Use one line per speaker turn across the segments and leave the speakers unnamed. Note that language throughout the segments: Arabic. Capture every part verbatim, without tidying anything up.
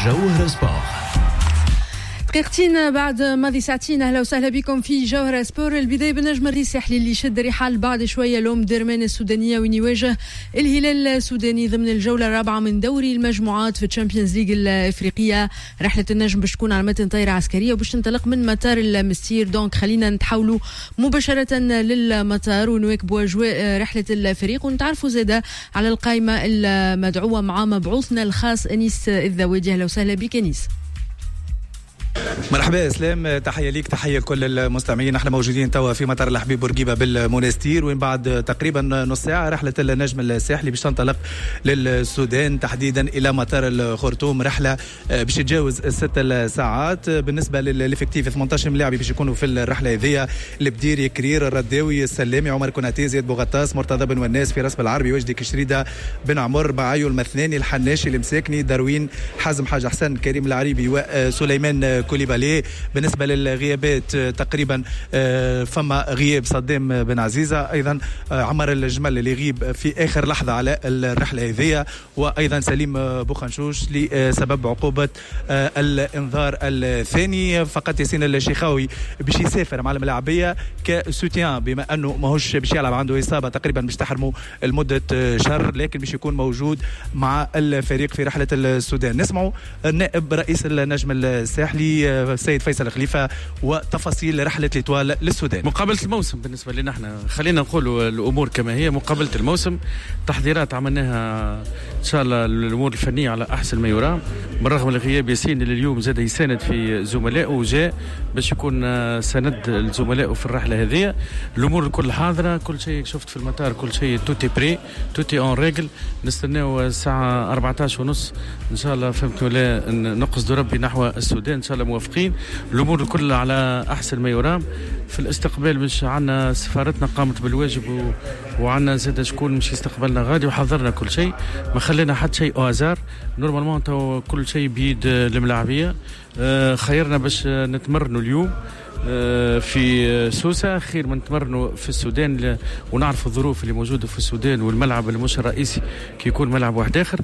جوهر سبور.
دقيقتين بعد ماضي ساعتين. اهلا وسهلا بكم في جوهر سبور. البدايه بالنجم الريسحلي اللي شد رحال بعد شويه لوم درمان السودانيه وين يواجه الهلال السوداني ضمن الجوله الرابعه من دوري المجموعات في الشامبيونز ليج الافريقيه. رحله النجم باش تكون على متن طائره عسكريه وباش تنطلق من مطار المستير. دونك خلينا نتحولوا مباشره للمطار ونواكبوا اجواء رحله الفريق ونتعرفوا زاده على القائمه المدعوه مع مبعوثنا الخاص انيس الذوادي. اهلا وسهلا بك انيس.
مرحبا اسلام، تحيه ليك تحيه لكل المستمعين. احنا موجودين توا في مطار الحبيب بورقيبه بالمونستير وين بعد تقريبا نص ساعه رحله النجم الساحلي باش تنطلق للسودان تحديدا الى مطار الخرطوم. رحله باش تتجاوز الست ساعات. بالنسبه للافكتيف ثمانية عشر لاعب باش يكونوا في الرحله هذه: البديري، كرير، الرداوي، السلامي، عمر كوناتي، زياد بوغطاس، مرتضى بن وناس، فراس بالعربي، وجدي كشريده، بن عمر، بعايو المثناني، الحناشي، المساكني، دروين، حازم حاج حسن، كريم العريبي وسليمان كوليبالي. بالنسبة للغيابات تقريبا فما غياب صدام بن عزيزة، أيضا عمر الجمل اللي يغيب في آخر لحظة على الرحلة هذه، وأيضا سليم بوخنشوش لسبب عقوبة الإنذار الثاني. فقط ياسين الشيخاوي باش يسافر مع الملاعبية كسوتيان بما أنه ماهوش باش يلعب، عنده إصابة تقريبا باش تحرمه لمدة شهر، لكن باش يكون موجود مع الفريق في رحلة السودان. نسمعوا النائب رئيس النجم الساحلي السيد فيصل خليفة وتفاصيل رحلة ليتوال للسودان.
مقابلة الموسم بالنسبة لنا احنا، خلينا نقول الأمور كما هي. مقابلة الموسم تحضيرات عملناها إن شاء الله الأمور الفنية على أحسن ما يرام، بالرغم من غياب ياسين اللي اليوم زاد يساند في زملائه وجاء باش يكون سند الزملاء في الرحلة هذه. الأمور الكل حاضرة، كل شيء شفت في المطار، كل شيء توتي بري توتي اون ريجل. نستناو الساعة أربعة عشر ونص إن شاء الله، فهمت ولا نقصد ربي نحو السودان إن شاء الله موافقين. الأمور الكل على أحسن ما يرام. في الاستقبال مش عنا سفارتنا قامت بالواجب و... وعنا زاد شكون مش يستقبلنا غادي وحضرنا كل شيء، ما خلينا حتى شيء أوازار. نورمالمون تو كل شيء بيد الملاعبية. خيرنا باش نتمرنوا اليوم في سوسة خير من تمرنوا في السودان، ونعرف الظروف اللي موجودة في السودان والملعب اللي مش الرئيسي كي يكون ملعب واحد آخر.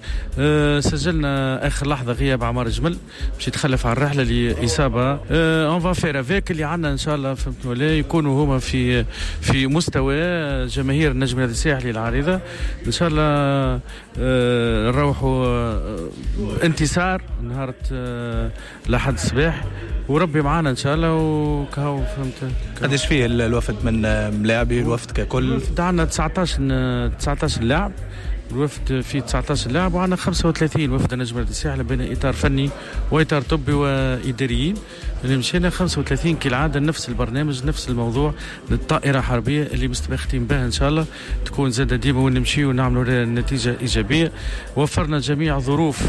سجلنا آخر لحظة غياب عمار جمل باش يتخلف على الرحلة لإصابة. اون فا فير افيك اللي عندنا إن شاء الله، فهمت ولا، يكونوا هما في في مستوى جماهير النجم الساحلي العريضة إن شاء الله. نروحوا انتصار نهار لحد الصباح وربي معانا إن شاء الله. وكهو فهمت
قديش فيه الوفد من لاعبي الوفد ككل؟
الوفد عندنا تسعة عشر لاعب، الوفد فيه تسعة عشر لاعب، وعندنا خمسة وثلاثين وفد نجم الساحل بين إطار فني وإطار طبي وإداريين. اللي مشينا خمسة وثلاثين كالعادة نفس البرنامج نفس الموضوع للطائرة حربية اللي مستبختين بها إن شاء الله تكون زادة ديما ونمشي ونعملوا نتيجة إيجابية. وفرنا جميع ظروف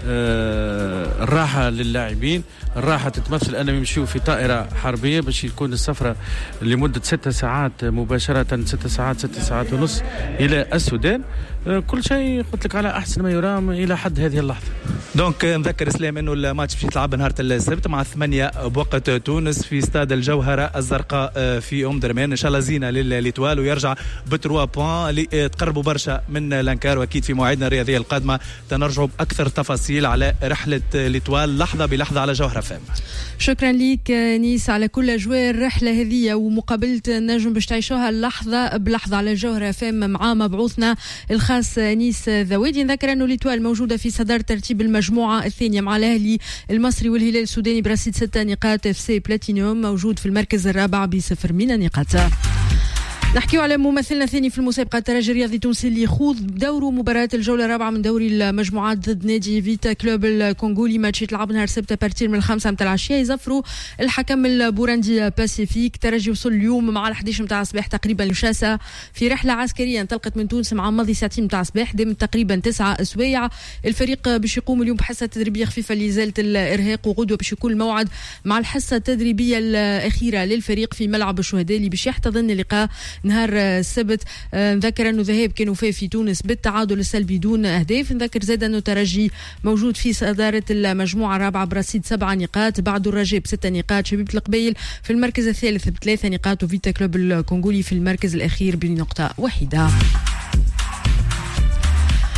آه الراحة للاعبين. الراحة تتمثل أنهم يمشيوا في طائرة حربية باش يكون السفرة لمدة ستة ساعات مباشرة، ستة ساعات ستة ساعات ونص إلى السودان. آه كل شيء قلت لك على أحسن ما يرام إلى حد هذه اللحظة.
دونك نذكر إسلام إنه الماتش باش يتلعب نهار السبت مع ثمانية بوقت تونس في استاد الجوهرة الزرقاء في أم درمان. إن شاء الله زينة للإيتوال ويرجع بتروا بوان اللي تقربوا برشا من لانكار. وأكيد في موعدنا الرياضية القادمة تنرجعوا بأكثر تفاصيل على رحلة الإيتوال لحظة بلحظة على جوهرة فام.
شكرا ليك نيس على كل أجواء الرحلة هذه ومقابلة النجم باش تعيشوها لحظة بلحظة على جوهرة فام مع مبعوثنا الخاص نيس ذوادي. نذكر أنه الإيتوال موجودة في صدارة ترتيب المجموعة الثانية مع الأهلي المصري والهلال السوداني برصيد ستة نقاط. اف سي بلاتينيوم موجود في المركز الرابع بصفر من النقاط. نحكيو على ممثلنا الثاني في المسابقة، الترجي الرياضي التونسي اللي يخوض دوره مباراة الجولة الرابعة من دوري المجموعات ضد نادي فيتا كلوب الكونغولي. ماتش يتلعب نهار السبت بارتير من الخامسة متاع العشية. يزفروا الحكم البوراندي باسيفيك. الترجي وصل اليوم مع الحادية عشرة متاع الصباح تقريبا لشاسة في رحلة عسكرية انطلقت من تونس مع ماضي ساعتين متاع الصباح دامت تقريبا تسعة أسوايع. الفريق باش يقوم اليوم بحصة تدريبية خفيفة لإزالة الإرهاق، وغدوة باش يكون الموعد مع الحصة التدريبية الأخيرة للفريق في ملعب الشهداء اللي باش يحتضن اللقاء نهار السبت. نذكر أنه ذهاب كانوا فيه في تونس بالتعادل السلبي دون أهداف. نذكر زاد أنه ترجي موجود في صدارة المجموعة الرابعة برصيد سبع نقاط، بعد الرجاء بستة نقاط، شبيبة القبيل في المركز الثالث بثلاثة نقاط، وفيتا كلوب الكونغولي في المركز الأخير بنقطة واحدة.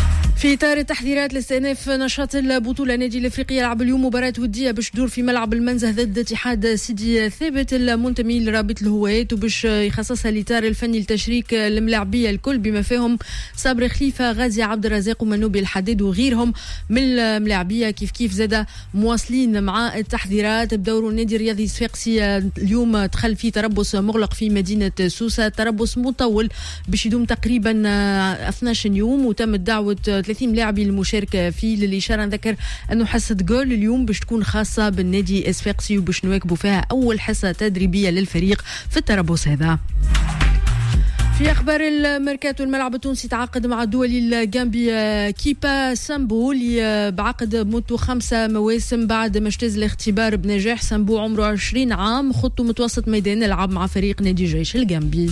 في إطار التحذيرات لاستئناف نشاط البطولة، النادي الأفريقي يلعب اليوم مباراة ودية باش تدور في ملعب المنزه ضد اتحاد سيدي ثابت المنتمي لرابط الهوايات، وباش يخصصها الإطار الفني لتشريك الملاعبية الكل بما فيهم صابر خليفة، غازي عبد الرزاق ومنوبي الحداد وغيرهم من الملاعبية. كيف كيف زاد مواصلين مع التحذيرات بدور النادي الرياضي الصفاقسي اليوم دخل في تربص مغلق في مدينة سوسة، تربص مطول باش يدوم تقريبا اثني عشر يوم، وتم دعوة ثلاثين لاعبي المشاركة فيه. للإشارة نذكر أنه حصة جول اليوم باش تكون خاصة بالنادي الصفاقسي وباش نواكبوا فيها أول حصة تدريبية للفريق في التربص هذا. في أخبار الميركاتو، الملعب التونسي تعاقد مع الدولي الجامبي كيبا سامبو بعقد مدته خمسة مواسم بعد ما اجتاز الاختبار بنجاح. سامبو عمره عشرين عام، خطه متوسط ميدان، يلعب مع فريق نادي جيش الجامبي.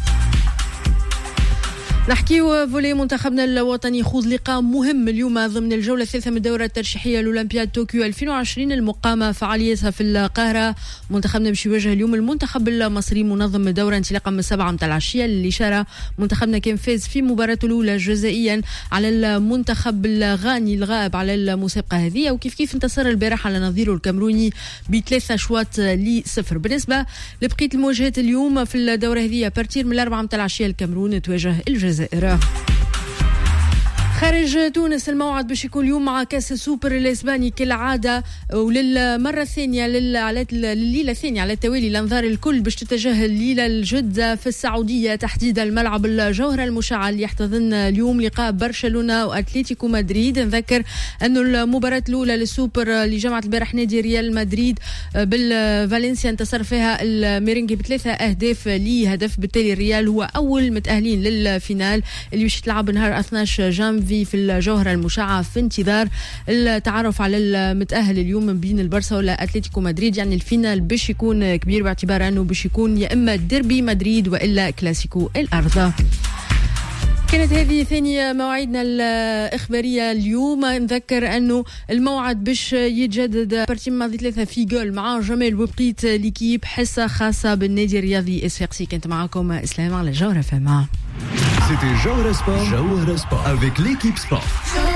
نحكيو فولي منتخبنا الوطني يخوض لقاء مهم اليوم ضمن الجولة الثالثة من الدورة الترشيحية لأولمبياد طوكيو ألفين وعشرين المقامة فعاليتها في القاهرة. منتخبنا باش يواجه اليوم المنتخب المصري منظم الدورة انطلاقا من السبعة متاع العشية. للإشارة منتخبنا كان فاز في مباراته الأولى جزائيا على المنتخب الغاني الغائب على المسابقة هذه، وكيف كيف انتصر البارح على نظيره الكامروني بثلاثة أشواط لصفر. بالنسبة لبقية المواجهات اليوم في الدورة هذه بارتير من الأربعة متاع العشية الكامرون تواجه الجزائر. خارج تونس الموعد باش يكون اليوم مع كاس السوبر الاسباني كالعاده، وللمره الثانيه لليله الثانيه على التوالي الانظار الكل باش تتجه الليله الجده في السعوديه، تحديدا الملعب الجوهره المشعل يحتضن اليوم لقاء برشلونه واتلتيكو مدريد. نذكر انه المباراه الاولى للسوبر اللي جمعت البارح نادي ريال مدريد بالفالنسيا انتصر فيها الميرينجي بثلاثه اهداف لهدف، بالتالي الريال هو اول متاهلين للفينال اللي باش تلعب نهار اثني عشر جانفي في الجوهرة المشعة في انتظار التعرف على المتأهل اليوم بين البارسا ولا أتلتيكو مدريد. يعني الفينال باش يكون كبير باعتبار أنه باش يكون يا إما ديربي مدريد وإلا كلاسيكو الأرض. كانت هذه ثاني مواعيدنا الإخبارية اليوم. نذكر أنه الموعد باش يتجدد بارتي ماضي ثلاثة في جول مع جمال وبقيت ليكيب حصة خاصة بالنادي الرياضي الصفاقسي. كانت معكم إسلام على جوهرة فما.
C'était Jawhara Sport, Jawhara Sport avec l'équipe sport.